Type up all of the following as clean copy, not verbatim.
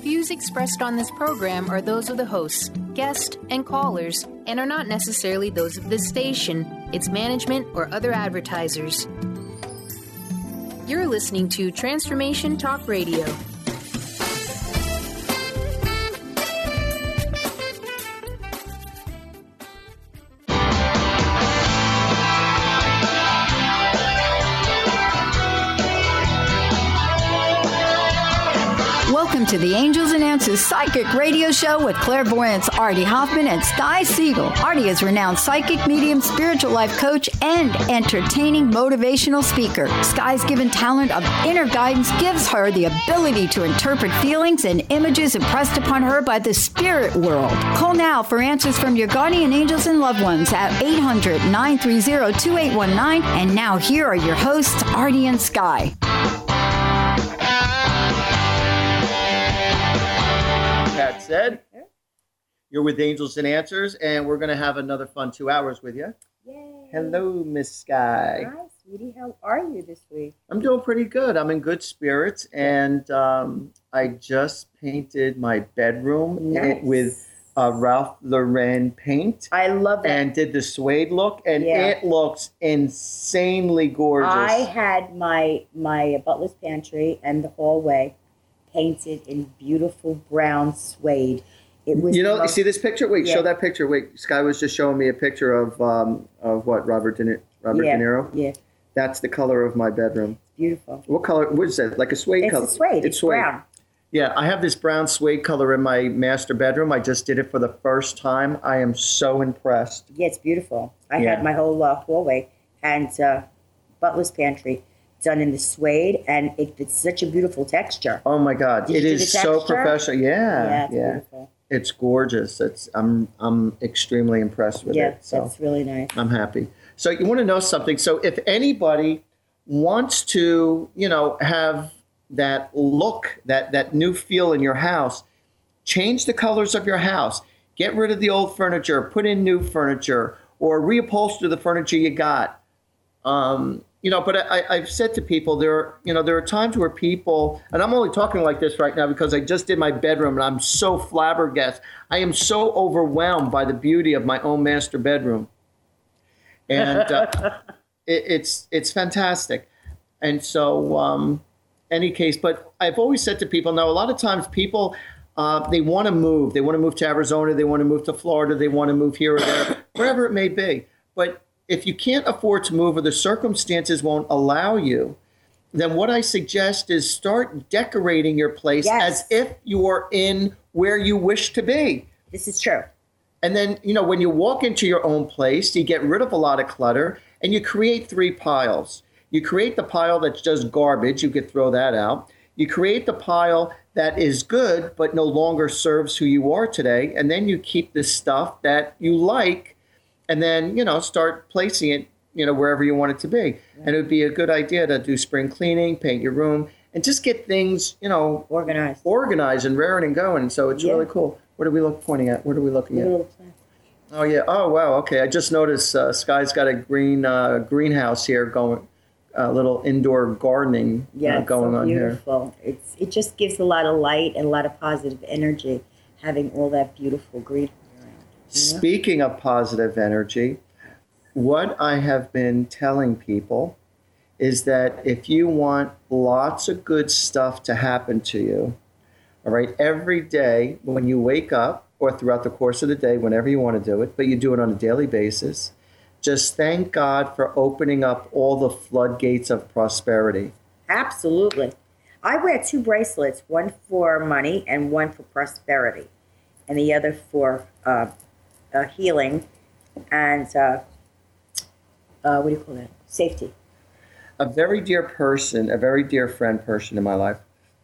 views expressed on this program are those of the hosts, guests, and callers, and are not necessarily those of this station, its management, or other advertisers. You're listening to Transformation Talk Radio. Welcome to the Angels and Answers Psychic Radio Show with clairvoyants Artie Hoffman and Sky Siegel. Artie is renowned psychic, medium, spiritual life coach, and entertaining motivational speaker. Sky's given talent of inner guidance gives her the ability to interpret feelings and images impressed upon her by the spirit world. Call now for answers from your guardian angels and loved ones at 800-930-2819. And now here are your hosts, Artie and Sky. That said, you're with Angels and Answers, and we're going to have another fun 2 hours with you. Yay. Hello, Miss Sky. Hi, sweetie. How are you this week? I'm doing pretty good. I'm in good spirits, and I just painted my bedroom with Ralph Lauren paint. I love it. And did the suede look, and it looks insanely gorgeous. I had my butler's pantry and the hallway painted in beautiful brown suede. It was you see this picture? Wait, show that picture. Wait, Sky was just showing me a picture of what, Robert De Niro? Yeah. That's the color of my bedroom. It's beautiful. What color? What is that? Like a suede color? It's a suede. It's suede. Brown. Yeah, I have this brown suede color in my master bedroom. I just did it for the first time. I am so impressed. Yeah, it's beautiful. I had my whole hallway and butler's pantry done in the suede, and it's such a beautiful texture. Oh my God, it is so professional. Yeah, it's beautiful. It's gorgeous. I'm extremely impressed with it. Yeah, that's really nice. I'm happy. So you want to know something? So if anybody wants to, have that look, that new feel in your house, change the colors of your house. Get rid of the old furniture, put in new furniture, or reupholster the furniture you got. But I've said to people, there are times where people, and I'm only talking like this right now because I just did my bedroom and I'm so flabbergasted. I am so overwhelmed by the beauty of my own master bedroom. And it's fantastic. And so, any case, but I've always said to people, now a lot of times people, they want to move. They want to move to Arizona. They want to move to Florida. They want to move here or there, wherever it may be. But if you can't afford to move or the circumstances won't allow you, then what I suggest is start decorating your place as if you are in where you wish to be. This is true. And then, when you walk into your own place, you get rid of a lot of clutter and you create 3 piles. You create the pile that's just garbage. You could throw that out. You create the pile that is good but no longer serves who you are today. And then you keep the stuff that you like. And then, start placing it, wherever you want it to be. Yeah. And it would be a good idea to do spring cleaning, paint your room, and just get things, organized and raring and going. So it's really cool. What are we pointing at? What are we looking at? Oh, yeah. Oh, wow. Okay. I just noticed Sky's got a greenhouse here going, a little indoor gardening going on here. Beautiful. It just gives a lot of light and a lot of positive energy, having all that beautiful green. Speaking of positive energy, what I have been telling people is that if you want lots of good stuff to happen to you, all right, every day when you wake up or throughout the course of the day, whenever you want to do it, but you do it on a daily basis, just thank God for opening up all the floodgates of prosperity. Absolutely. I wear 2 bracelets, one for money and one for prosperity, and the other for healing and what do you call that? Safety. A very dear person, a very dear friend person in my life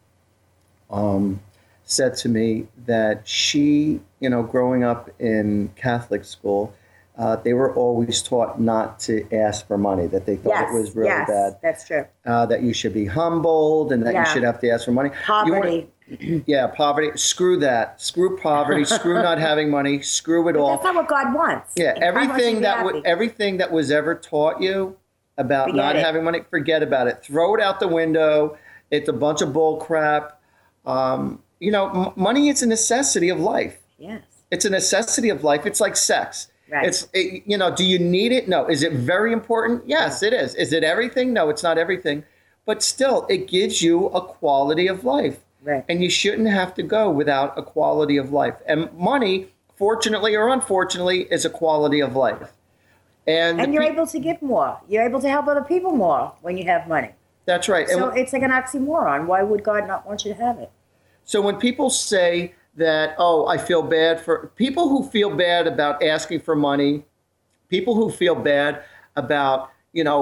said to me that she, growing up in Catholic school, they were always taught not to ask for money, that they thought it was really bad. That's true. That you should be humbled and that you should have to ask for money. Poverty. Poverty. Screw that. Screw poverty. Screw not having money. Screw it all. That's not what God wants. Yeah, everything that was ever taught you about not having money, forget about it. Throw it out the window. It's a bunch of bull crap. money is a necessity of life. Yes. It's a necessity of life. It's like sex. Right. Do you need it? No. Is it very important? Yes, it is. Is it everything? No, it's not everything. But still, it gives you a quality of life. Right. And you shouldn't have to go without a quality of life. And money, fortunately or unfortunately, is a quality of life. And you're able to give more. You're able to help other people more when you have money. That's right. So it's like an oxymoron. Why would God not want you to have it? So when people say that, I feel bad for people who feel bad about asking for money, people who feel bad about,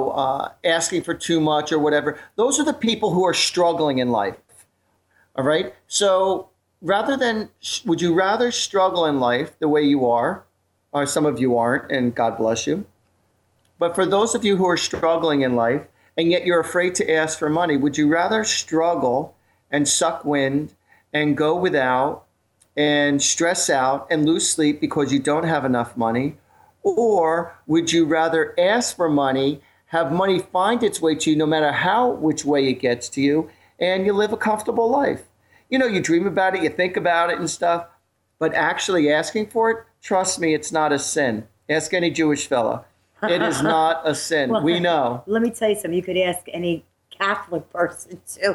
asking for too much or whatever, those are the people who are struggling in life. All right. So would you rather struggle in life the way you are, or some of you aren't, and God bless you. But for those of you who are struggling in life, and yet you're afraid to ask for money, would you rather struggle and suck wind and go without and stress out and lose sleep because you don't have enough money? Or would you rather ask for money, have money find its way to you no matter which way it gets to you, and you live a comfortable life? You dream about it, you think about it and stuff, but actually asking for it, trust me, it's not a sin. Ask any Jewish fella. It is not a sin. Well, we know. Let me tell you something. You could ask any Catholic person too,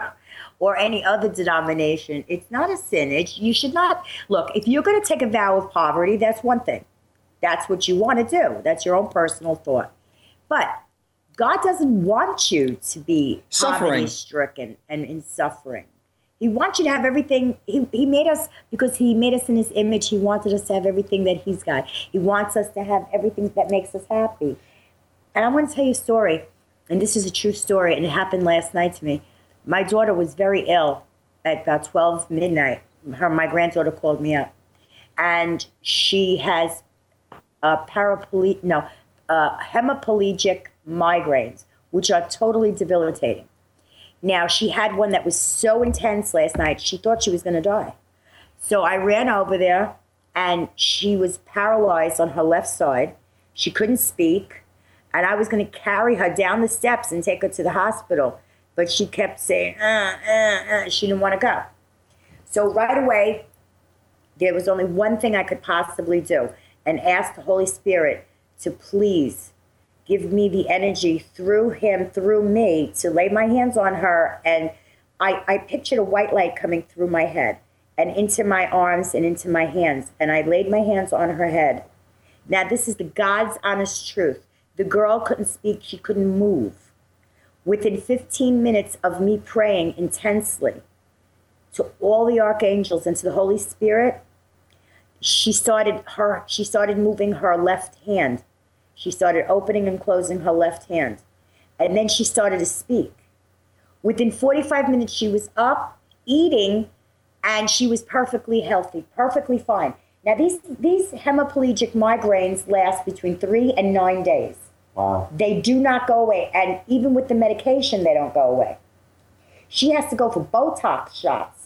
or any other denomination. It's not a sin. You should not. Look, if you're going to take a vow of poverty, that's one thing. That's what you want to do. That's your own personal thought. But God doesn't want you to be poverty-stricken and in suffering. He wants you to have everything. He made us, because he made us in his image. He wanted us to have everything that he's got. He wants us to have everything that makes us happy. And I want to tell you a story, and this is a true story, and it happened last night to me. My daughter was very ill at about 12 midnight. My granddaughter called me up, and she has hemiplegic migraines, which are totally debilitating. Now, she had one that was so intense last night, she thought she was going to die. So I ran over there, and she was paralyzed on her left side. She couldn't speak, and I was going to carry her down the steps and take her to the hospital. But she kept saying, she didn't want to go. So right away, there was only one thing I could possibly do, and ask the Holy Spirit to please give me the energy through me, to lay my hands on her. And I pictured a white light coming through my head and into my arms and into my hands. And I laid my hands on her head. Now, this is the God's honest truth. The girl couldn't speak. She couldn't move. Within 15 minutes of me praying intensely to all the archangels and to the Holy Spirit, she started moving her left hand. She started opening and closing her left hand. And then she started to speak. Within 45 minutes, she was up, eating, and she was perfectly healthy, perfectly fine. Now, these hemiplegic migraines last between 3 and 9 days. Wow. They do not go away. And even with the medication, they don't go away. She has to go for Botox shots,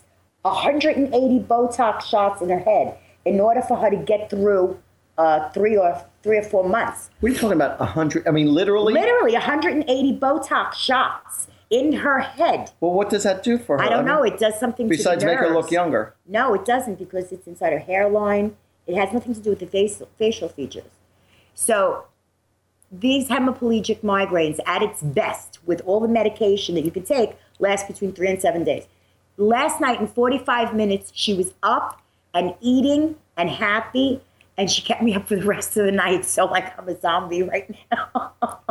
180 Botox shots in her head in order for her to get through 3 or 4 months. What are you talking about? 100? I mean, literally? Literally 180 Botox shots in her head. Well, what does that do for her? I don't know. It does something to the nerves. Besides make her look younger? No, it doesn't, because it's inside her hairline. It has nothing to do with the facial features. So these hemiplegic migraines, at its best, with all the medication that you can take, last between 3 and 7 days. Last night, in 45 minutes, she was up and eating and happy, and she kept me up for the rest of the night. So like I'm a zombie right now.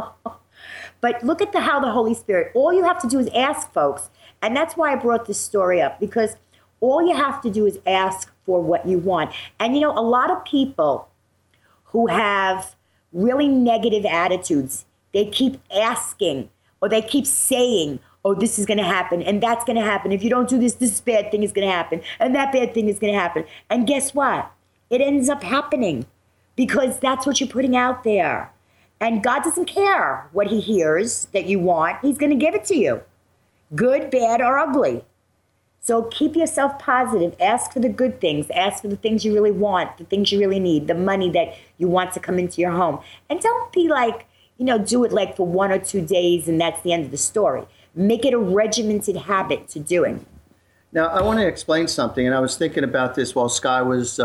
But look at how the Holy Spirit, all you have to do is ask, folks. And that's why I brought this story up, because all you have to do is ask for what you want. And a lot of people who have really negative attitudes, they keep asking, or they keep saying, oh, this is going to happen, and that's going to happen. If you don't do this, this bad thing is going to happen, and that bad thing is going to happen. And guess what? It ends up happening, because that's what you're putting out there. And God doesn't care what he hears that you want. He's going to give it to you, good, bad, or ugly. So keep yourself positive. Ask for the good things. Ask for the things you really want, the things you really need, the money that you want to come into your home. And don't be like, do it like for 1 or 2 days and that's the end of the story. Make it a regimented habit to do it. Now, I want to explain something, and I was thinking about this while Sky was,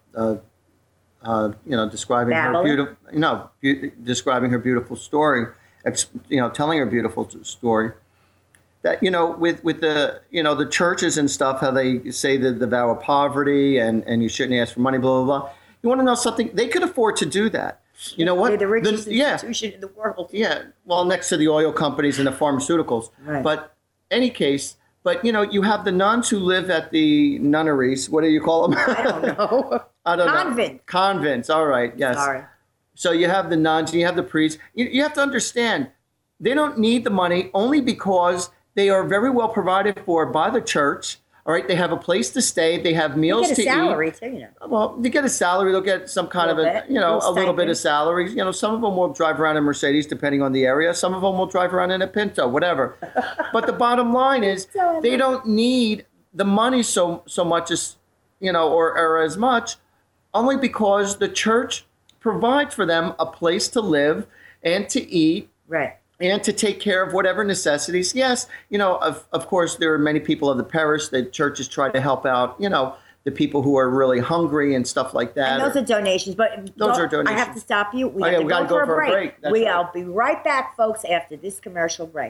describing describing her beautiful story, telling her beautiful story. That with the the churches and stuff, how they say the vow of poverty and you shouldn't ask for money, blah blah blah. You want to know something? They could afford to do that. You know what? They're the richest institution in the world. Yeah. Well, next to the oil companies and the pharmaceuticals. Right. But any case, you have the nuns who live at the nunneries. What do you call them? I don't know. Convent. Convents. All right. Yes. Sorry. So you have the nuns and you have the priests. You have to understand, they don't need the money only because they are very well provided for by the church. All right, they have a place to stay. They have meals to eat. They get a salary too, Well, they get a salary. They'll get some kind of a little bit of salary. Some of them will drive around in Mercedes, depending on the area. Some of them will drive around in a Pinto, whatever. But the bottom line is, they don't need the money so much as or as much, only because the church provides for them a place to live and to eat. Right. And to take care of whatever necessities. Yes, of course, there are many people of the parish that churches try to help out, the people who are really hungry and stuff like that. And those are donations. But those are donations. I have to stop you. We got to go for a break. I'll be right back, folks, after this commercial break.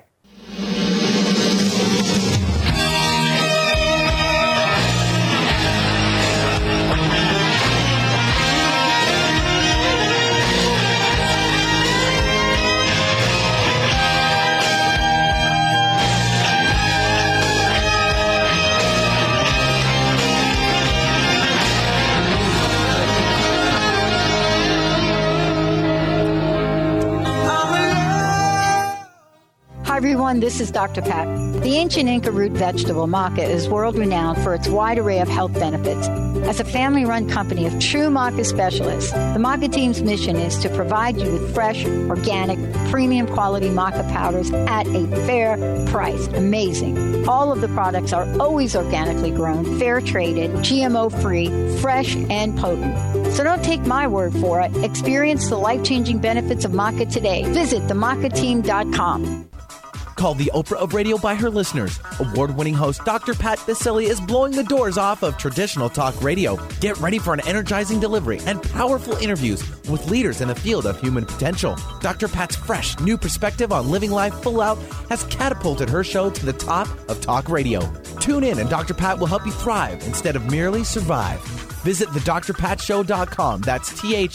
Hi everyone, this is Dr. Pat. The ancient Inca root vegetable maca is world-renowned for its wide array of health benefits. As a family-run company of true maca specialists, the maca team's mission is to provide you with fresh, organic, premium quality maca powders at a fair price. Amazing. All of the products are always organically grown, fair-traded, GMO-free, fresh, and potent. So don't take my word for it. Experience the life-changing benefits of maca today. Visit themacateam.com. Called the Oprah of radio by her listeners, award-winning host Dr. Pat Baccili is blowing the doors off of traditional talk radio. Get ready for an energizing delivery and powerful interviews with leaders in the field of human potential. Dr. Pat's fresh, new perspective on living life full out has catapulted her show to the top of talk radio. Tune in and Dr. Pat will help you thrive instead of merely survive. Visit thedrpatshow.com. That's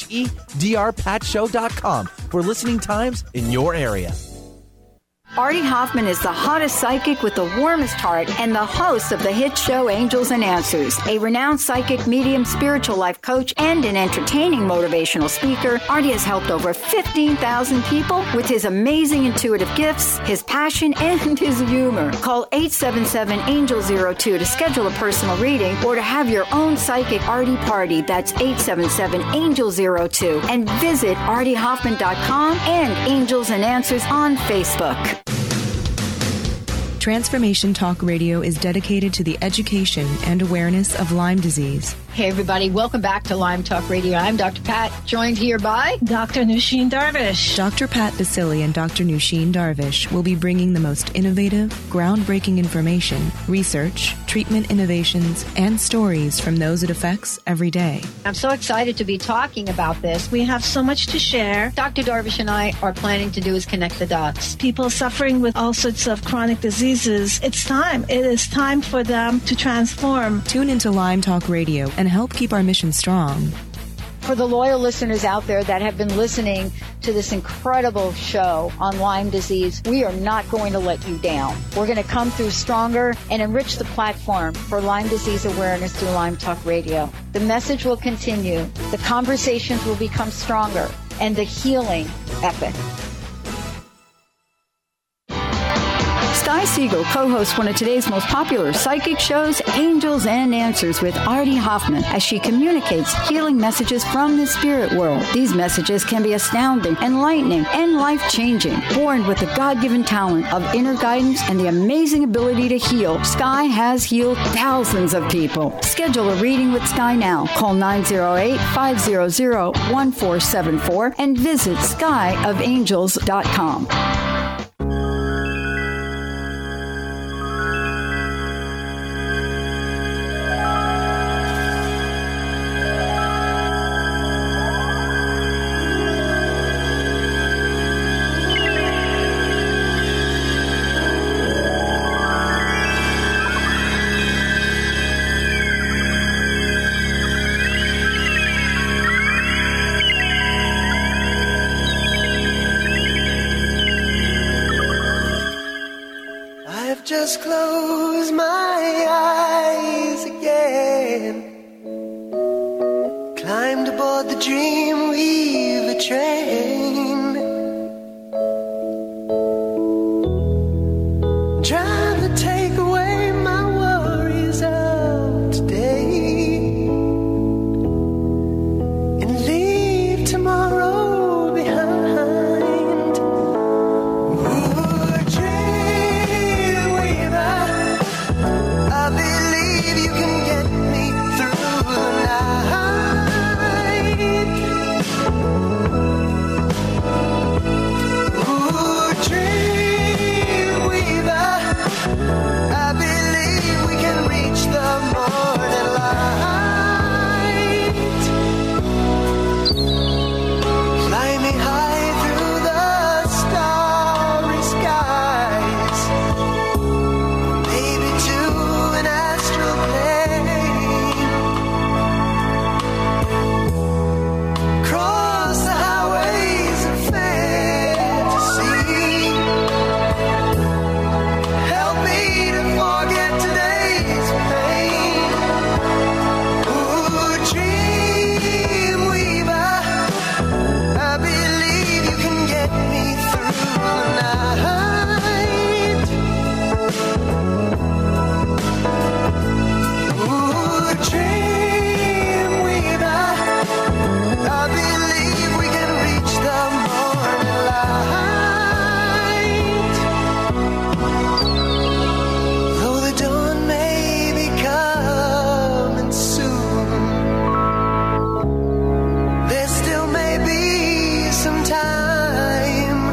THEDRPatshow.com for listening times in your area. Artie Hoffman is the hottest psychic with the warmest heart and the host of the hit show Angels and Answers. A renowned psychic, medium, spiritual life coach, and an entertaining motivational speaker, Artie has helped over 15,000 people with his amazing intuitive gifts, his passion, and his humor. Call 877-ANGEL-02 to schedule a personal reading or to have your own psychic Artie party. That's 877-ANGEL-02. And visit ArtieHoffman.com and Angels and Answers on Facebook. Transformation Talk Radio is dedicated to the education and awareness of Lyme disease. Hey, everybody. Welcome back to Lyme Talk Radio. I'm Dr. Pat, joined here by Dr. Nusheen Darvish. Dr. Pat Baccili and Dr. Nusheen Darvish will be bringing the most innovative, groundbreaking information, research, treatment innovations, and stories from those it affects every day. I'm so excited to be talking about this. We have so much to share. Dr. Darvish and I are planning to do is connect the dots. People suffering with all sorts of chronic diseases, it's time. It is time for them to transform. Tune into Lyme Talk Radio and help keep our mission strong. For the loyal listeners out there that have been listening to this incredible show on Lyme disease, we are not going to let you down. We're going to come through stronger and enrich the platform for Lyme disease awareness through Lyme Talk Radio. The message will continue, the conversations will become stronger, and the healing epic. Sky Siegel co-hosts one of today's most popular psychic shows, Angels and Answers, with Artie Hoffman, as she communicates healing messages from the spirit world. These messages can be astounding, enlightening, and life-changing. Born with the God-given talent of inner guidance and the amazing ability to heal, Sky has healed thousands of people. Schedule a reading with Sky now. Call 908-500-1474 and visit skyofangels.com. just close my eyes again. Climbed aboard the Dreamweaver train, trying to take away my worries of today and leave tomorrow behind. Ooh, Dreamweaver, I believe you can get me through the night. Ooh, Dreamweaver, I believe we can reach the morning light. Fly me high through the starry skies, maybe to an astral plane. Cross the highways of fantasy. Help me to forget today's pain. Ooh, Dreamweaver, I believe you can get me through the night. Ooh, Dreamweaver, I believe we can reach the morning light. Though the dawn may be coming soon, there still may be some time.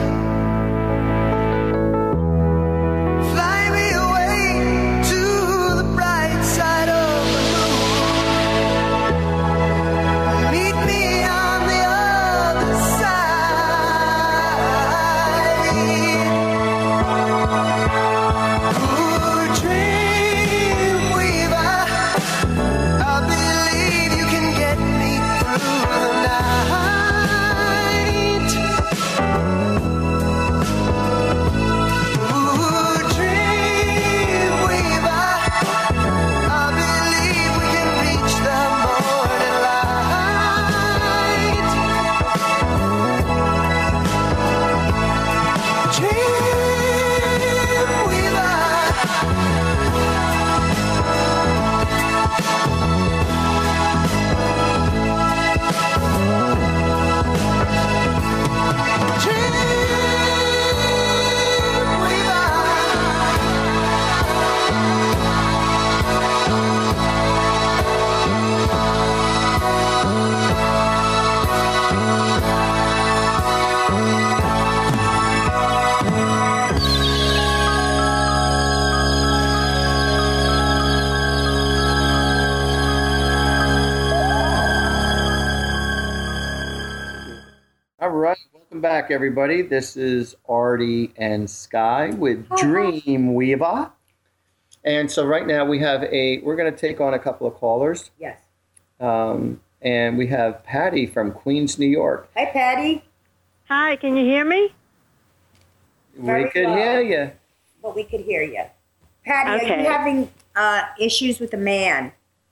Fly me away to the bright side of the moon. Meet me on the other side. Ooh, Dreamweaver, I believe you can get me through the night. Ooh, Dreamweaver, I believe we can reach the morning light. All right, welcome back, everybody. This is Artie and Sky with Dreamweaver. And so right now we're going to take on a couple of callers. Yes. And we have Patty from Queens, New York. Hi, Patty. Hi, can you hear me? Very We could low. hear you. But we could hear you. Patty, Okay. are you having issues with a man?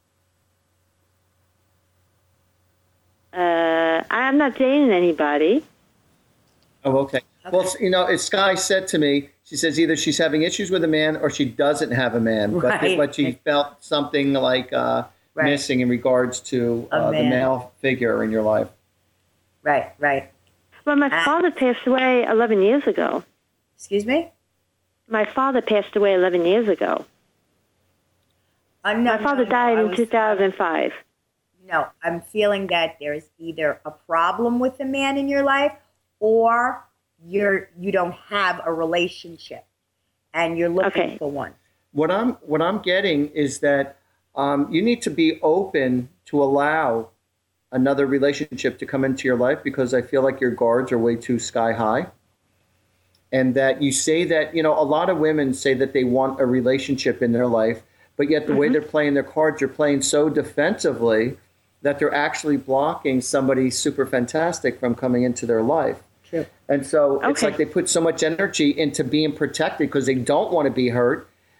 I'm not dating anybody. Oh, okay. Well, as Sky said to me, she says either she's having issues with a man or she doesn't have a man, Right. but she felt something like missing in regards to A the man. male figure in your life. Right, right. Well, my father passed away 11 years ago. Excuse me? My father passed away 11 years ago. No, My father died I in was- 2005. No, I'm feeling that there's either a problem with the man in your life or you don't have a relationship and you're looking for one. What I'm getting is that you need to be open to allow another relationship to come into your life, because I feel like your guards are way too sky high. And that you say that, a lot of women say that they want a relationship in their life, but yet the way they're playing their cards, they're playing so defensively that they're actually blocking somebody super fantastic from coming into their life. True. And so it's like they put so much energy into being protected because they don't want to be hurt,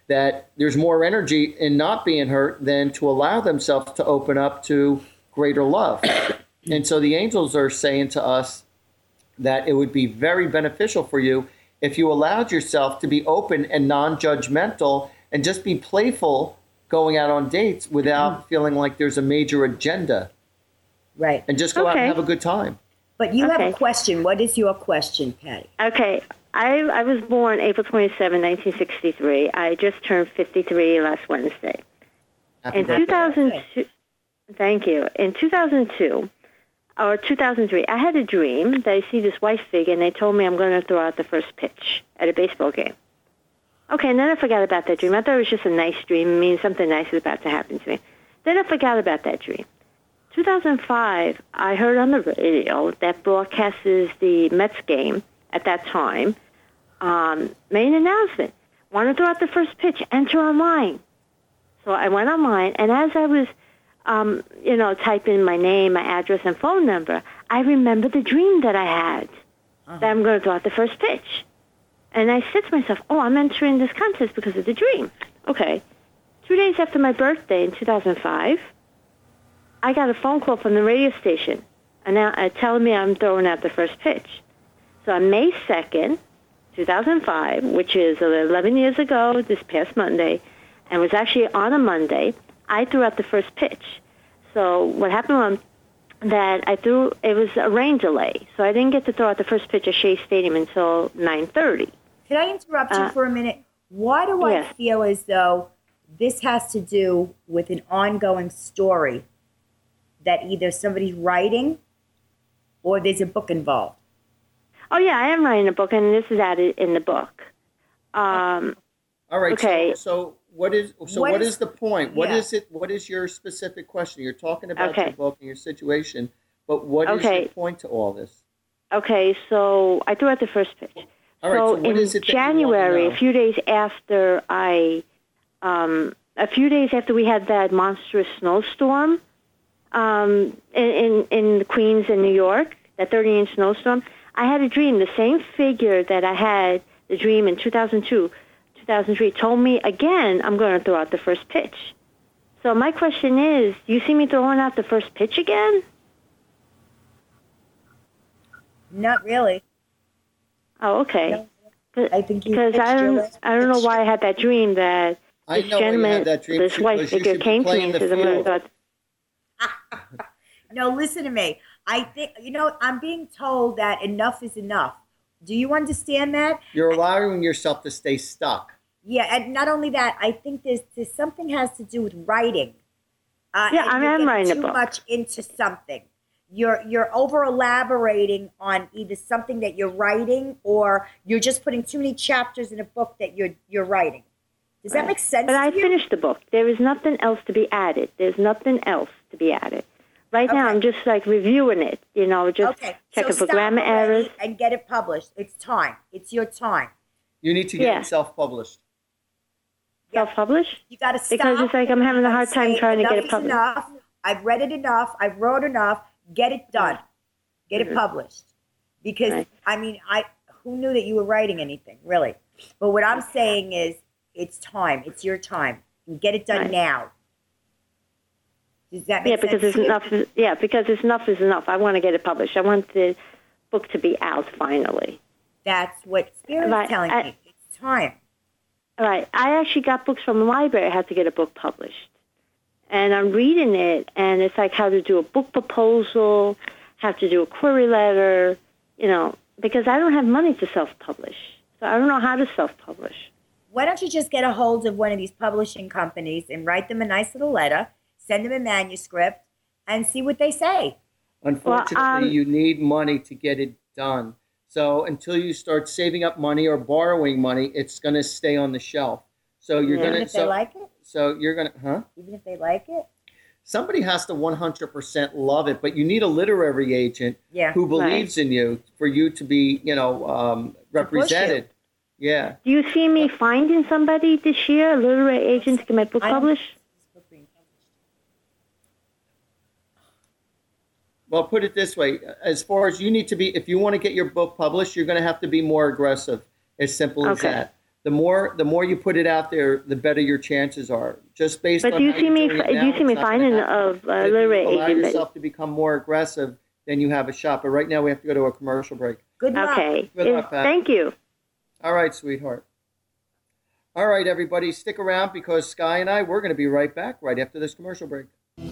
that there's more energy in not being hurt than to allow themselves to open up to greater love. And so the angels are saying to us that it would be very beneficial for you if you allowed yourself to be open and non-judgmental and just be playful going out on dates without feeling like there's a major agenda. Right. And just go out and have a good time. But you have a question. What is your question, Patty? Okay. I was born April 27, 1963. I just turned 53 last Wednesday. Happy In birthday. 2002, thank you. In 2002 or 2003, I had a dream that I see this white figure, and they told me I'm going to throw out the first pitch at a baseball game. Okay, and then I forgot about that dream. I thought it was just a nice dream. It means something nice is about to happen to me. Then I forgot about that dream. 2005, I heard on the radio that broadcasts the Mets game at that time made an announcement. Want to throw out the first pitch, enter online. So I went online, and as I was, type in my name, my address, and phone number, I remembered the dream that I had, that I'm going to throw out the first pitch. And I said to myself, I'm entering this contest because of the dream. Okay. 2 days after my birthday in 2005, I got a phone call from the radio station telling me I'm throwing out the first pitch. So on May 2nd, 2005, which is 11 years ago, this past Monday, and was actually on a Monday, I threw out the first pitch. So what happened was that it was a rain delay, so I didn't get to throw out the first pitch at Shea Stadium until 9:30. Can I interrupt you for a minute? Why do I feel as though this has to do with an ongoing story that either somebody's writing or there's a book involved? Oh, yeah, I am writing a book, and this is added in the book. All right. Okay. So what is the point? What is it? What is your specific question? You're talking about your book and your situation, but what is your point to all this? Okay, so I threw out the first pitch. All right, so what in is it that January, you want to know? a few days after we had that monstrous snowstorm in Queens and New York, that 30-inch snowstorm, I had a dream. The same figure that I had the dream in 2002, 2003, told me again I'm going to throw out the first pitch. So my question is, do you see me throwing out the first pitch again? Not really. Oh, okay. I think because I don't know why I had that dream that I this know why you gentleman, had that dream, this white because you figure should be came to me playing and the says, I'm going to field. throw. No, listen to me. I think, I'm being told that enough is enough. Do you understand that? You're allowing yourself to stay stuck. Yeah, and not only that, I think there's something has to do with writing. Yeah, I am writing a too book. much into something. You're over elaborating on either something that you're writing or you're just putting too many chapters in a book that you're writing. Does that make sense? But I to you? finished the book. There is nothing else to be added. There's nothing else to be added. Right now, I'm just like reviewing it, just checking for grammar errors. And get it published. It's time. It's your time. You need to get it self-published. Self-published? You got to stop. Because it's like I'm having a hard time trying to get it published. Enough. I've read it enough. I've wrote enough. Get it done. Get it published. Because, who knew that you were writing anything, really? But what I'm saying is it's time. It's your time. And get it done now. Does that make sense? Because enough is enough. I want to get it published. I want the book to be out finally. That's what Spirit's telling me. It's time. All right. I actually got books from the library. I had to get a book published. And I'm reading it, and it's like how to do a book proposal, how to do a query letter, because I don't have money to self-publish. So I don't know how to self-publish. Why don't you just get a hold of one of these publishing companies and write them a nice little letter, send them a manuscript, and see what they say? Unfortunately, you need money to get it done. So until you start saving up money or borrowing money, it's going to stay on the shelf. So you're going to... Even if they like it? So you're going to... Even if they like it? Somebody has to 100% love it, but you need a literary agent who believes in you for you to be, represented. Yeah. Do you see me finding somebody this year, a literary agent, to get my book published? Well, put it this way. As far as you need to be, if you want to get your book published, you're going to have to be more aggressive. As simple as that. the more you put it out there, the better your chances are. Just based on. But do you see me finding of literary agent? Allow agent? yourself to become more aggressive, then you have a shot. But right now we have to go to a commercial break. Good luck. Okay. Good luck, Pat. Thank you. All right, sweetheart. All right, everybody, stick around because Sky and we're going to be right back right after this commercial break.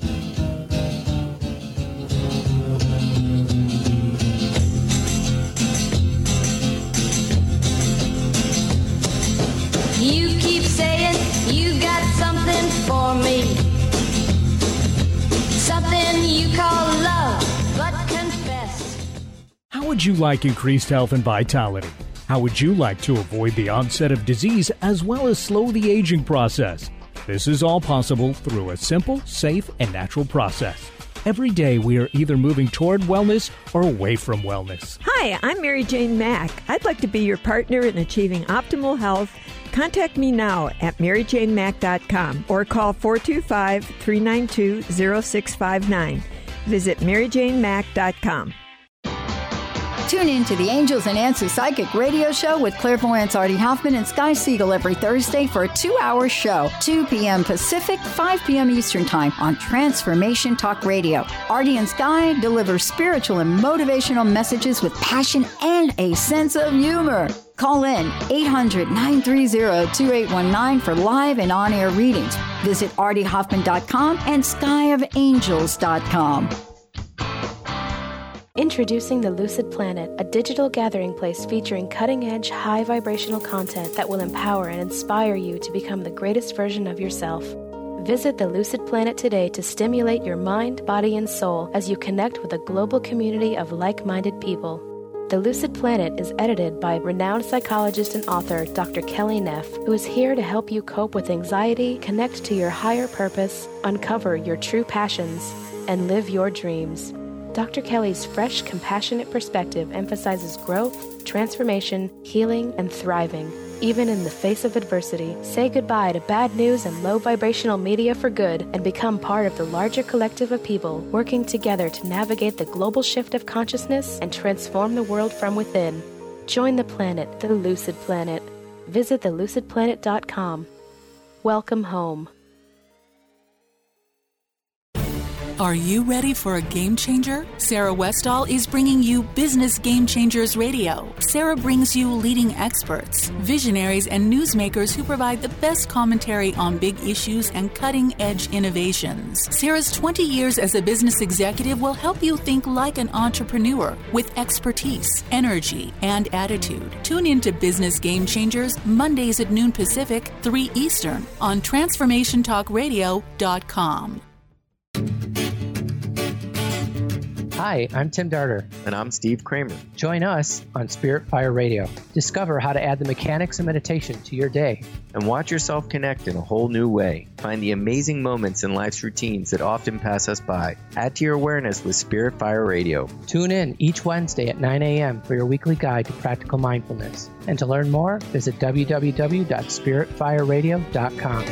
You keep saying you got something for me, something you call love, but confess. How would you like increased health and vitality? How would you like to avoid the onset of disease as well as slow the aging process? This is all possible through a simple, safe, and natural process. Every day we are either moving toward wellness or away from wellness. Hi, I'm Mary Jane Mack. I'd like to be your partner in achieving optimal health. Contact me now at maryjanemack.com or call 425-392-0659. Visit maryjanemack.com. Tune in to the Angels and Answers Psychic Radio Show with clairvoyants Artie Hoffman and Sky Siegel every Thursday for a 2-hour show, 2 p.m. Pacific, 5 p.m. Eastern Time on Transformation Talk Radio. Artie and Sky deliver spiritual and motivational messages with passion and a sense of humor. Call in 800-930-2819 for live and on-air readings. Visit artiehoffman.com and skyofangels.com. Introducing the Lucid Planet, a digital gathering place featuring cutting-edge, high-vibrational content that will empower and inspire you to become the greatest version of yourself. Visit the Lucid Planet today to stimulate your mind, body, and soul as you connect with a global community of like-minded people. The Lucid Planet is edited by renowned psychologist and author Dr. Kelly Neff, who is here to help you cope with anxiety, connect to your higher purpose, uncover your true passions, and live your dreams. Dr. Kelly's fresh, compassionate perspective emphasizes growth, transformation, healing, and thriving. Even in the face of adversity, say goodbye to bad news and low vibrational media for good and become part of the larger collective of people working together to navigate the global shift of consciousness and transform the world from within. Join the planet, the Lucid Planet. Visit thelucidplanet.com. Welcome home. Are you ready for a game changer? Sarah Westall is bringing you Business Game Changers Radio. Sarah brings you leading experts, visionaries, and newsmakers who provide the best commentary on big issues and cutting-edge innovations. Sarah's 20 years as a business executive will help you think like an entrepreneur with expertise, energy, and attitude. Tune in to Business Game Changers Mondays at noon Pacific, 3 Eastern on TransformationTalkRadio.com. Hi, I'm Tim Darter. And I'm Steve Kramer. Join us on Spirit Fire Radio. Discover how to add the mechanics of meditation to your day. And watch yourself connect in a whole new way. Find the amazing moments in life's routines that often pass us by. Add to your awareness with Spirit Fire Radio. Tune in each Wednesday at 9 a.m. for your weekly guide to practical mindfulness. And to learn more, visit www.spiritfireradio.com.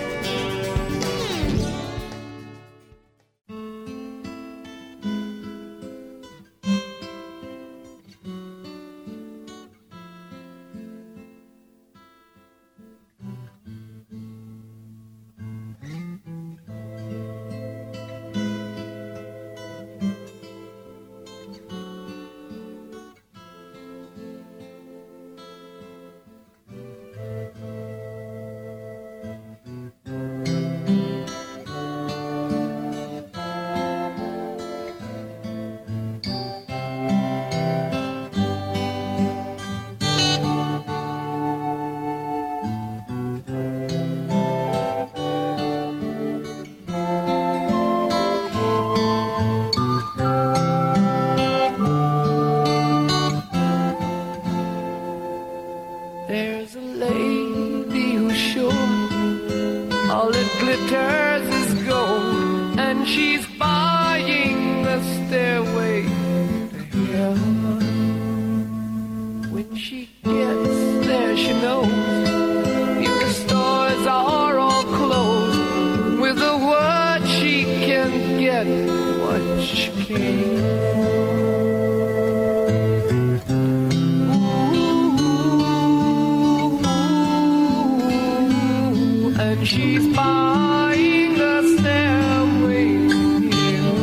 she's buying a stairway here.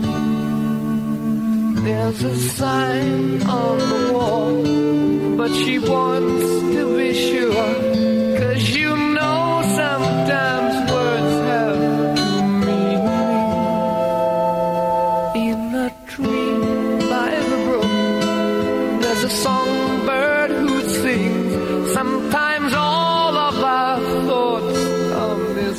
There's a sign on the wall, but she wants to be sure, 'cause you know sometimes words have two meanings. In a tree by the brook, there's a songbird who sings. Sometimes all of our thoughts come this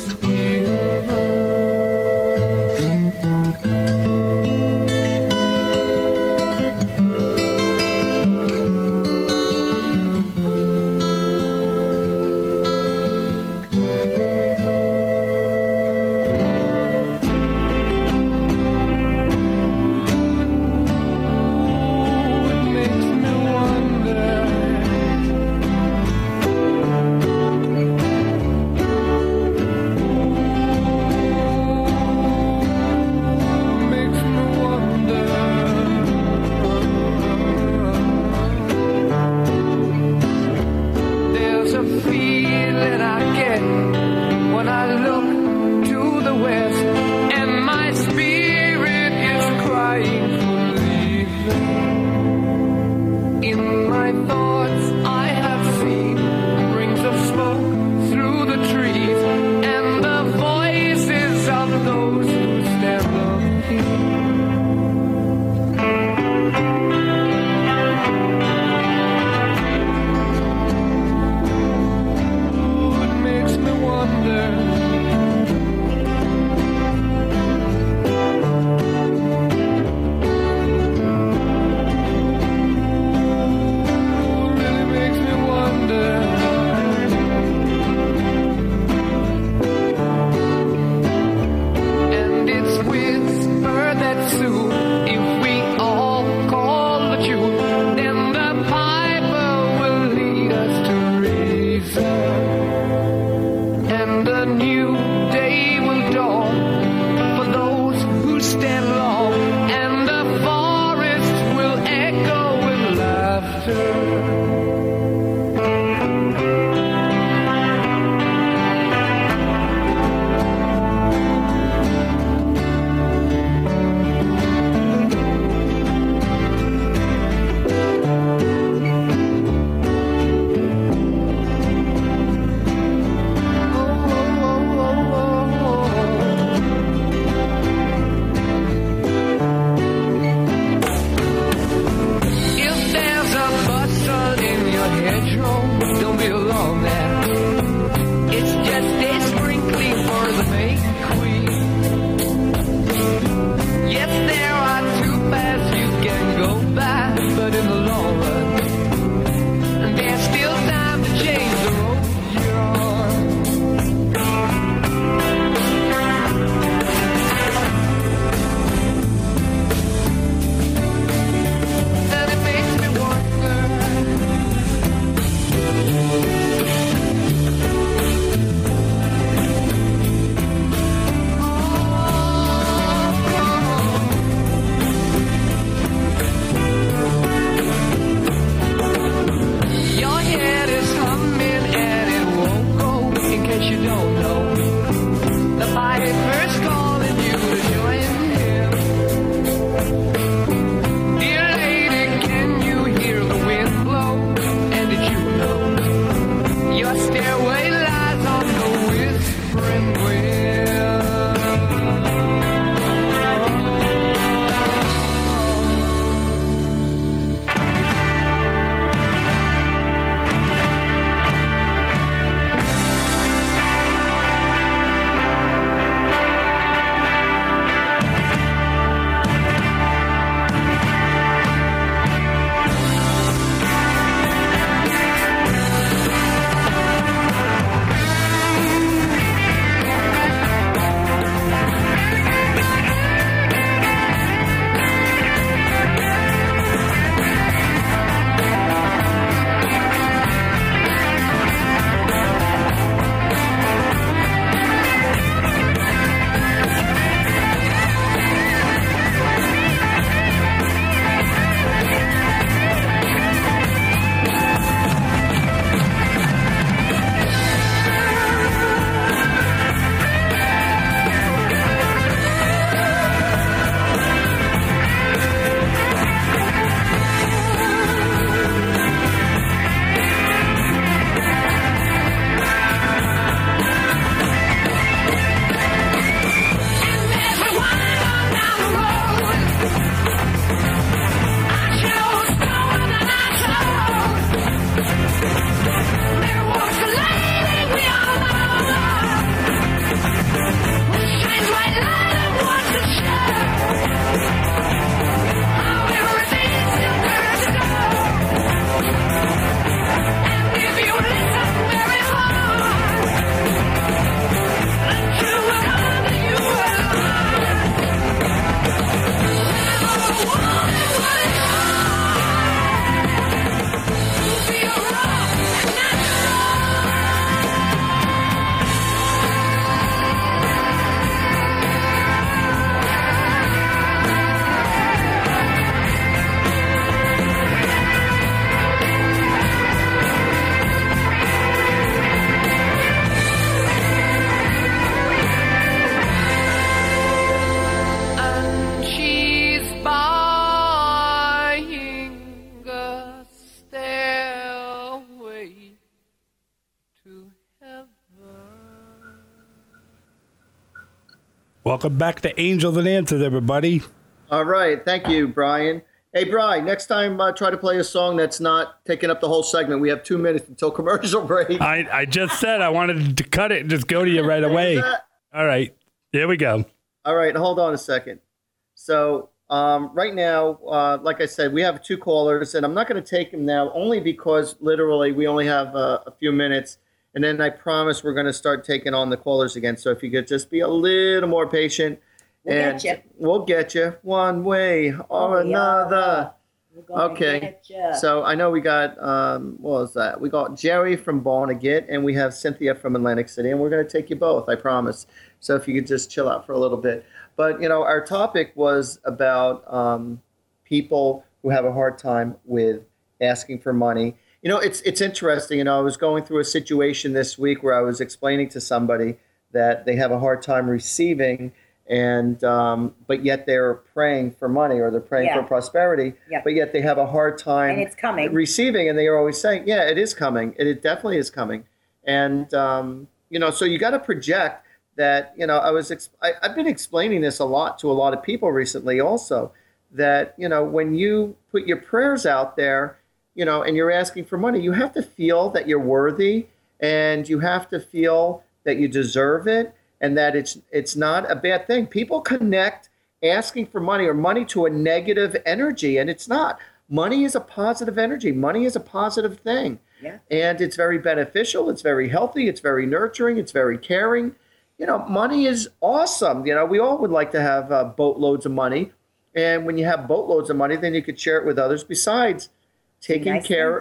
Welcome back to Angels and Answers, everybody. All right. Thank you, Brian. Hey, Brian, next time try to play a song that's not taking up the whole segment. We have 2 minutes until commercial break. I just said I wanted to cut it and just go to you right away. All right. Here we go. All right. Hold on a second. So right now, like I said, we have 2 callers, and I'm not going to take them now only because literally we only have a few minutes. And then I promise we're going to start taking on the callers again. So if you could just be a little more patient. We'll get you one way or another. Okay. So I know we got, what was that? We got Jerry from Barnegat, and we have Cynthia from Atlantic City, and we're going to take you both, I promise. So if you could just chill out for a little bit. But, our topic was about people who have a hard time with asking for money. It's interesting. I was going through a situation this week where I was explaining to somebody that they have a hard time receiving, and but yet they're praying for money, or they're praying for prosperity, but yet they have a hard time and it's coming. Receiving, and they are always saying, yeah, it is coming. It definitely is coming. And, so you got to project that, I've been explaining this a lot to a lot of people recently also, that, when you put your prayers out there, and you're asking for money, you have to feel that you're worthy, and you have to feel that you deserve it, and that it's not a bad thing. People connect asking for money or money to a negative energy, and it's not. Money is a positive energy. Money is a positive thing. Yeah. And it's very beneficial. It's very healthy. It's very nurturing. It's very caring. Money is awesome. We all would like to have boatloads of money. And when you have boatloads of money, then you could share it with others besides taking care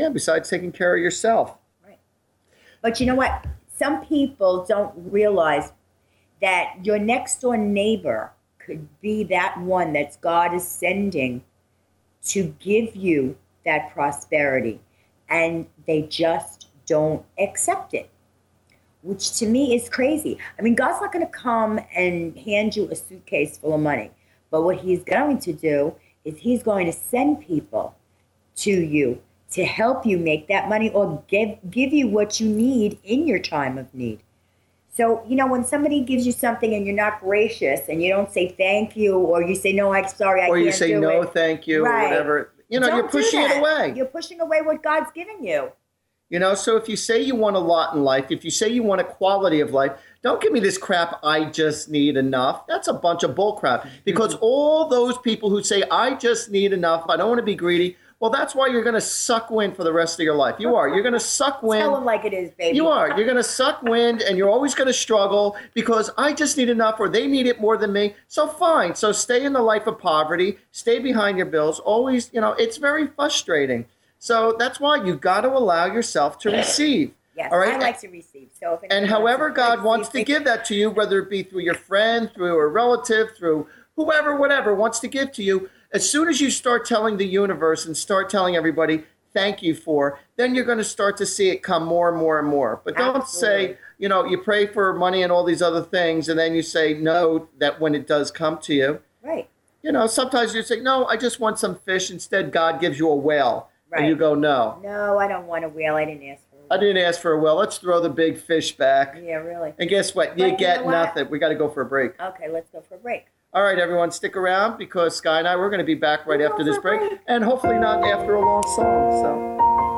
of yourself. Right. But you know what? Some people don't realize that your next door neighbor could be that one that God is sending to give you that prosperity, and they just don't accept it, which to me is crazy. I mean, God's not going to come and hand you a suitcase full of money, but what he's going to do is he's going to send people to you to help you make that money, or give you what you need in your time of need. So, when somebody gives you something and you're not gracious and you don't say thank you, or you say, no, I'm sorry, I can't do it. Or you say, no, thank you, or whatever. You're pushing it away. You're pushing away what God's given you. So if you say you want a lot in life, if you say you want a quality of life, don't give me this crap, I just need enough. That's a bunch of bull crap. Because all those people who say, I just need enough, I don't want to be greedy, well, that's why you're going to suck wind for the rest of your life. You are. You're going to suck wind. Tell them like it is, baby. You are. You're going to suck wind, and you're always going to struggle because I just need enough, or they need it more than me. So fine. So stay in the life of poverty. Stay behind your bills. Always, it's very frustrating. So that's why you got to allow yourself to receive. Yes, all right? I like to receive. So and however God wants to give that to you, whether it be through your friend, through a relative, through whoever, whatever wants to give to you, as soon as you start telling the universe and start telling everybody, thank you for, then you're going to start to see it come more and more and more. But don't say, you pray for money and all these other things, and then you say no, that when it does come to you. Right. Sometimes you say, no, I just want some fish. Instead, God gives you a whale. Right. And you go, no. No, I don't want a whale. I didn't ask for a whale. I didn't ask for a whale. Let's throw the big fish back. Yeah, really. And guess what? You get nothing. We got to go for a break. Okay, let's go for a break. All right, everyone, stick around because Sky and I, we're going to be back right after this break. And hopefully not after a long song.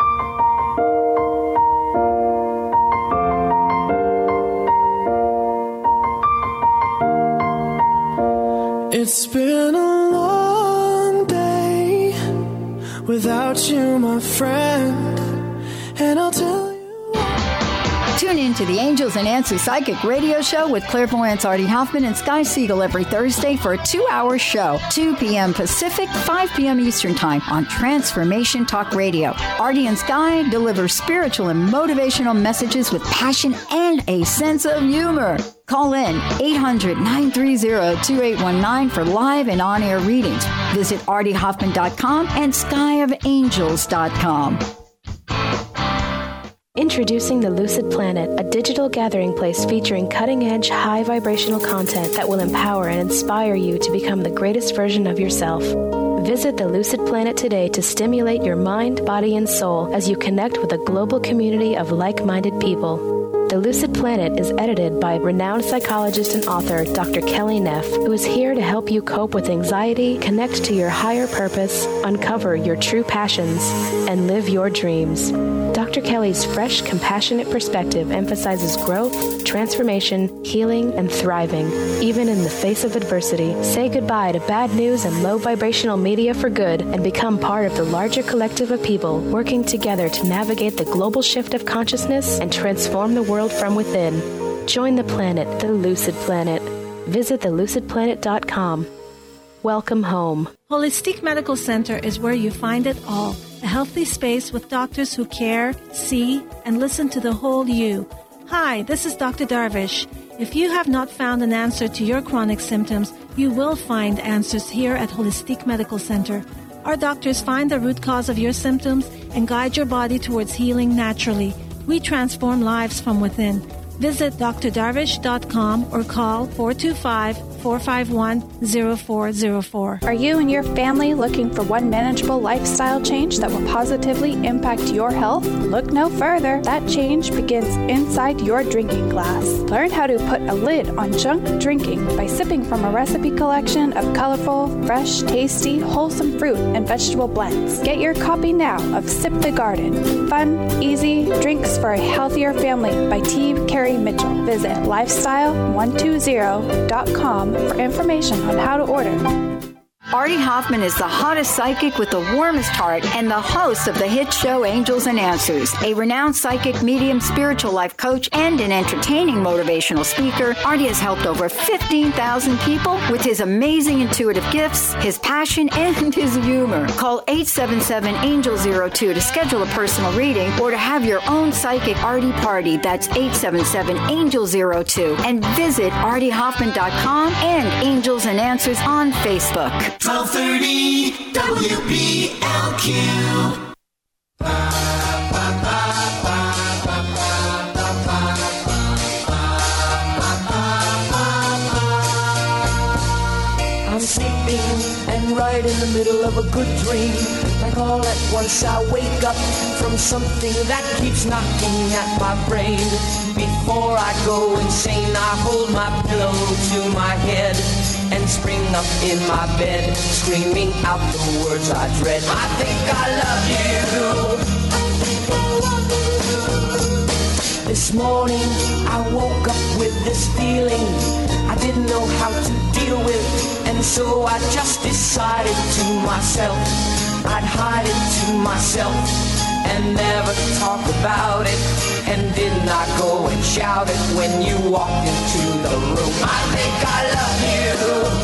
It's been a long day without you, my friend, and I'll tell you. Tune in to the Angels and Answers Psychic Radio Show with clairvoyants Artie Hoffman and Sky Siegel every Thursday for a 2-hour show, 2 p.m. Pacific, 5 p.m. Eastern Time on Transformation Talk Radio. Artie and Sky deliver spiritual and motivational messages with passion and a sense of humor. Call in 800-930-2819 for live and on-air readings. Visit artiehoffman.com and skyofangels.com. Introducing the Lucid Planet, a digital gathering place featuring cutting-edge, high vibrational content that will empower and inspire you to become the greatest version of yourself. Visit the Lucid Planet today to stimulate your mind, body, and soul as you connect with a global community of like-minded people. The Lucid Planet is edited by renowned psychologist and author Dr. Kelly Neff, who is here to help you cope with anxiety, connect to your higher purpose, uncover your true passions, and live your dreams. Dr. Kelly's fresh, compassionate perspective emphasizes growth, transformation, healing, and thriving, even in the face of adversity. Say goodbye to bad news and low vibrational media for good and become part of the larger collective of people working together to navigate the global shift of consciousness and transform the world from within. Join the planet, the Lucid Planet. Visit thelucidplanet.com. Welcome home. Holistic Medical Center is where you find it all. A healthy space with doctors who care, see, and listen to the whole you. Hi, this is Dr. Darvish. If you have not found an answer to your chronic symptoms, you will find answers here at Holistic Medical Center. Our doctors find the root cause of your symptoms and guide your body towards healing naturally. We transform lives from within. Visit drdarvish.com or call 425-451-0404. Are you and your family looking for one manageable lifestyle change that will positively impact your health? Look no further. That change begins inside your drinking glass. Learn how to put a lid on junk drinking by sipping from a recipe collection of colorful, fresh, tasty, wholesome fruit and vegetable blends. Get your copy now of Sip the Garden. Fun, easy drinks for a healthier family by T. Carey Mitchell. Visit lifestyle120.com for information on how to order. Artie Hoffman is the hottest psychic with the warmest heart and the host of the hit show Angels and Answers. A renowned psychic, medium, spiritual life coach, and an entertaining motivational speaker, Artie has helped over 15,000 people with his amazing intuitive gifts, his passion, and his humor. Call 877-ANGEL-02 to schedule a personal reading or to have your own psychic Artie party. That's 877-ANGEL-02. And visit artiehoffman.com and Angels and Answers on Facebook. 1230 WBLQ. I'm sleeping and right in the middle of a good dream. Like all at once I wake up from something that keeps knocking at my brain. Before I go insane, I hold my pillow to my head and spring up in my bed, screaming out the words I dread. I think I love you. This morning I woke up with this feeling I didn't know how to deal with, and so I just decided to myself I'd hide it to myself and never talk about it, and did not go and shout it when you walked into the room. I think I love you.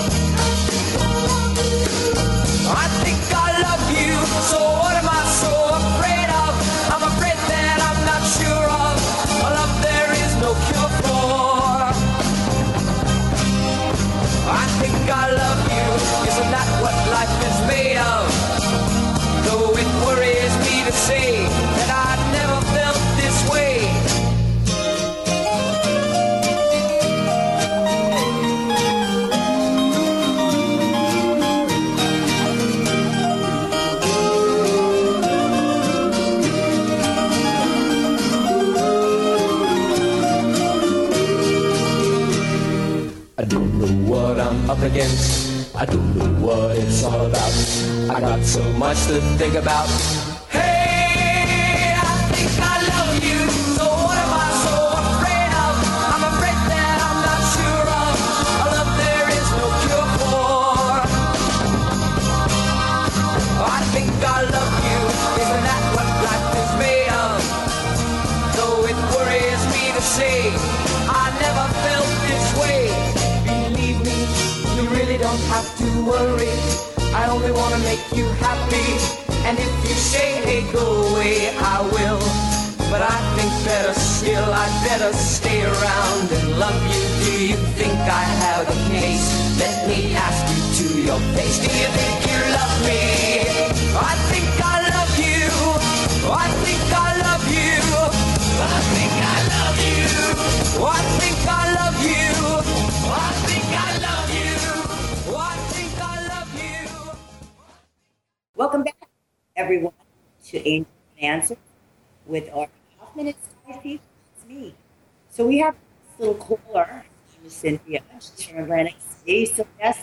I think I love you. So what am I so afraid of? I'm afraid that I'm not sure of a love there is no cure for. I think I love you. Isn't that what life is made of? Though it worries me to say that I never felt this way. I don't know what I'm up against. I don't know what it's all about. I got so much to think about. Hey, I think I love you. So what am I so afraid of? I'm afraid that I'm not sure of a love there is no cure for. I think I love you. Isn't that what life is made of? Though it worries me to say I never felt this way. Believe me, you really don't have to worry. I only want to make you happy. And if you say, hey, go away, I will. But I think better still, I'd better stay around and love you. Do you think I have a case? Let me ask you to your face. Do you think you love me? I think I love you. I think I love you. I think I love you. I think I love you. I think I love you. I think I love you. Welcome back, everyone, to Angels and Answers with Artie Hoffman. It's me. So we have this little caller. Her name is Cynthia. She's from Atlantic City. So yes,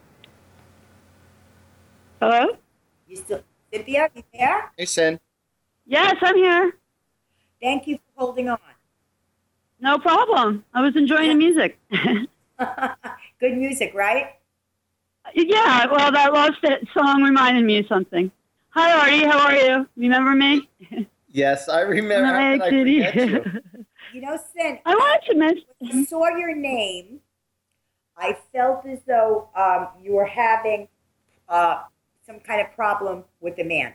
Hello? You still, Cynthia, you there? Hey, Sin. Yes, I'm here. Thank you for holding on. No problem. I was enjoying the music. Good music, right? Yeah, well, that Lost It song reminded me of something. Hi, Artie. How are you? Remember me? Yes, I remember. How could I forget you? You know, Sin, I wanted to mention. When I saw your name, I felt as though you were having some kind of problem with the man.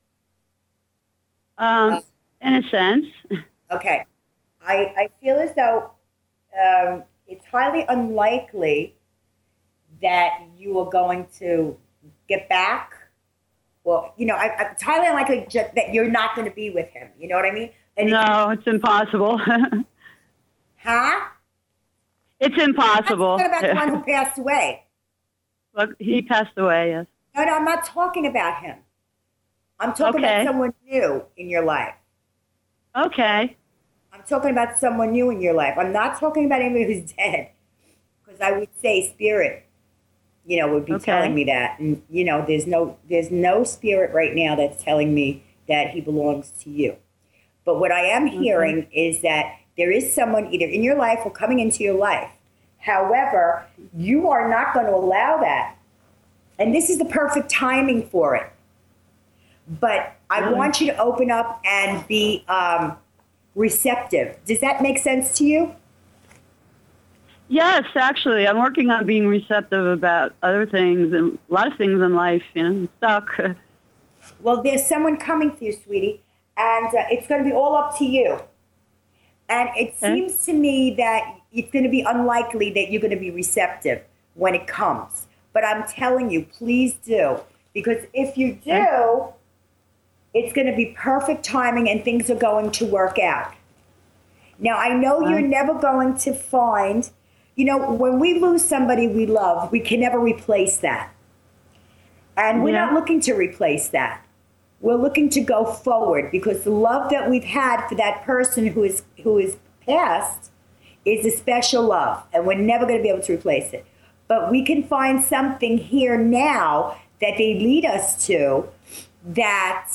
In a sense. Okay. I feel as though it's highly unlikely that you are going to get back. Well, you know, it's highly unlikely that you're not going to be with him. You know what I mean? And no, it's impossible. Huh? It's impossible. What about the one who passed away? Look, he passed away, yes. No, I'm not talking about him. I'm talking about someone new in your life. Okay. I'm talking about someone new in your life. I'm not talking about anybody who's dead. Because I would say spirit, you know, would be telling me that. And, you know, there's no spirit right now that's telling me that he belongs to you. But what I am hearing is that there is someone either in your life or coming into your life. However, you are not going to allow that. And this is the perfect timing for it. But I want you to open up and be receptive. Does that make sense to you? Yes, actually. I'm working on being receptive about other things and a lot of things in life, you know, I'm stuck. Well, there's someone coming to you, sweetie, and it's going to be all up to you. And it seems to me that it's going to be unlikely that you're going to be receptive when it comes. But I'm telling you, please do. Because if you do, it's going to be perfect timing and things are going to work out. Now, I know you're never going to find, you know, when we lose somebody we love, we can never replace that. And we're not looking to replace that. We're looking to go forward because the love that we've had for that person who is passed is a special love, and we're never going to be able to replace it. But we can find something here now that they lead us to that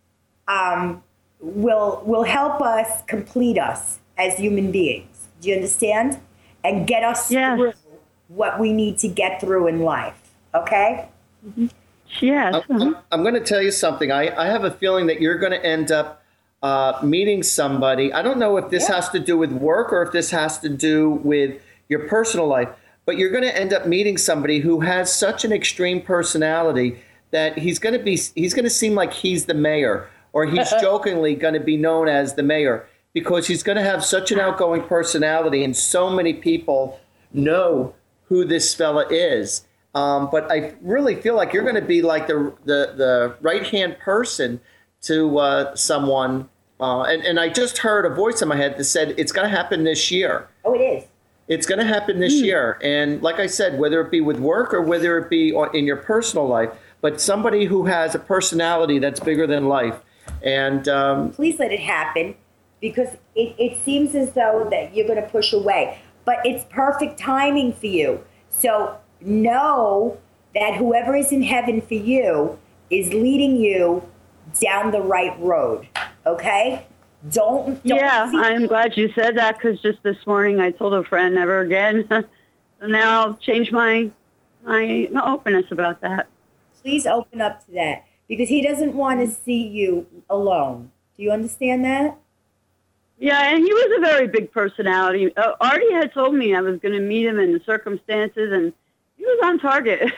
will help us complete us as human beings. Do you understand? And get us through what we need to get through in life. Okay? Mm-hmm. Yes. I'm going to tell you something. I have a feeling that you're going to end up meeting somebody. I don't know if this has to do with work or if this has to do with your personal life, but you're going to end up meeting somebody who has such an extreme personality that he's going to seem like he's the mayor, or he's jokingly going to be known as the mayor, because he's going to have such an outgoing personality and so many people know who this fella is. But I really feel like you're going to be like the right-hand person to someone. And I just heard a voice in my head that said it's going to happen this year. Oh, it is. It's going to happen this year. And like I said, whether it be with work or whether it be in your personal life, but somebody who has a personality that's bigger than life. And please let it happen, because it seems as though that you're going to push away. But it's perfect timing for you. So know that whoever is in heaven for you is leading you down the right road. Okay? Don't I'm glad you said that, because just this morning I told a friend never again. So now I'll change my openness about that. Please open up to that, because he doesn't want to see you alone. Do you understand that? Yeah, and he was a very big personality. Artie had told me I was going to meet him in the circumstances, and he was on target.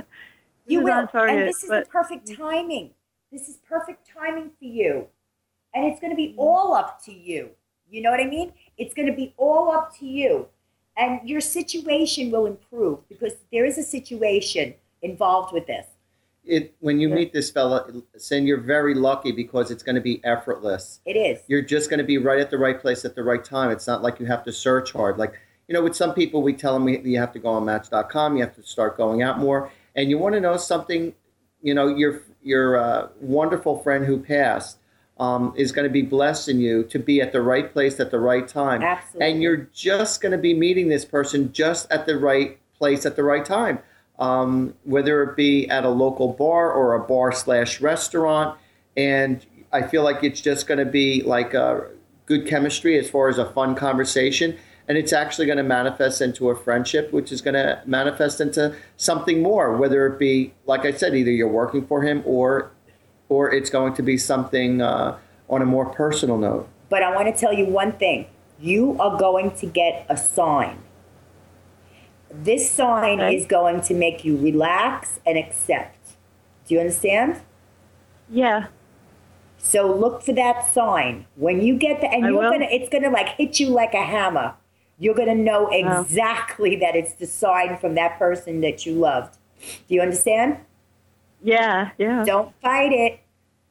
You will. And this is the perfect timing. This is perfect timing for you. And it's going to be all up to you. You know what I mean? It's going to be all up to you. And your situation will improve, because there is a situation involved with this. When you meet this fella, Sin, you're very lucky, because it's going to be effortless. It is. You're just going to be right at the right place at the right time. It's not like you have to search hard. Like, you know, with some people, we tell them you have to go on Match.com. You have to start going out more. And you want to know something, you know, your wonderful friend who passed, is going to be blessing you to be at the right place at the right time. Absolutely. And you're just going to be meeting this person just at the right place at the right time, whether it be at a local bar or a bar/restaurant. And I feel like it's just going to be like a good chemistry as far as a fun conversation. And it's actually going to manifest into a friendship, which is going to manifest into something more, whether it be, like I said, either you're working for him or it's going to be something on a more personal note. But I want to tell you one thing. You are going to get a sign. This sign is going to make you relax and accept. Do you understand? Yeah. So look for that sign. When you get that, and it's gonna like hit you like a hammer. You're gonna know exactly that it's the sign from that person that you loved. Do you understand? Yeah. Don't fight it.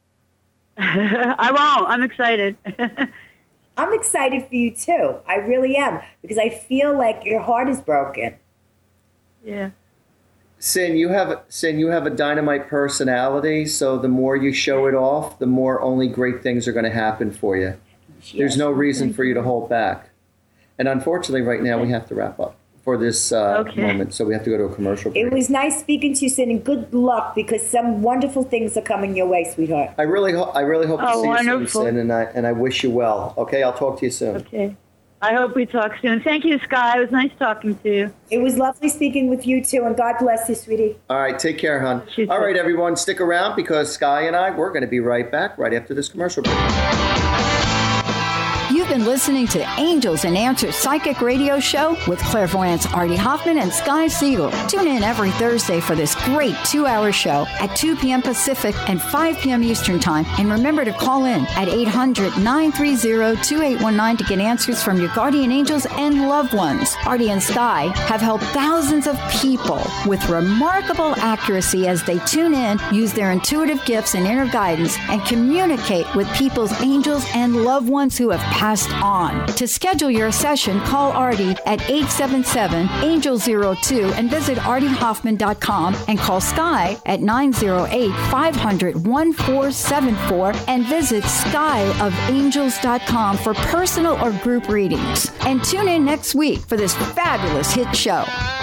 I won't. I'm excited. I'm excited for you too. I really am, because I feel like your heart is broken. Yeah. Sin, you have a dynamite personality, so the more you show it off, the more only great things are going to happen for you. Yes. There's no reason for you to hold back. And unfortunately, right now, we have to wrap up for this moment, so we have to go to a commercial break. It was nice speaking to you, Sin, and good luck, because some wonderful things are coming your way, sweetheart. I really hope to see wonderful. you soon, Sin, and I wish you well. Okay, I'll talk to you soon. Okay. I hope we talk soon. Thank you, Sky. It was nice talking to you. It was lovely speaking with you, too, and God bless you, sweetie. All right, take care, hon. All right, everyone, stick around, because Sky and we're going to be right back right after this commercial break. You've been listening to Angels and Answers Psychic Radio Show with clairvoyants Artie Hoffman and Sky Siegel. Tune in every Thursday for this great 2-hour show at 2 p.m. Pacific and 5 p.m. Eastern Time. And remember to call in at 800-930-2819 to get answers from your guardian angels and loved ones. Artie and Sky have helped thousands of people with remarkable accuracy as they tune in, use their intuitive gifts and inner guidance, and communicate with people's angels and loved ones who have passed on. To schedule your session, call Artie at 877-ANGEL-02 and visit artiehoffman.com, and call Sky at 908-500-1474 and visit skyofangels.com for personal or group readings. And tune in next week for this fabulous hit show.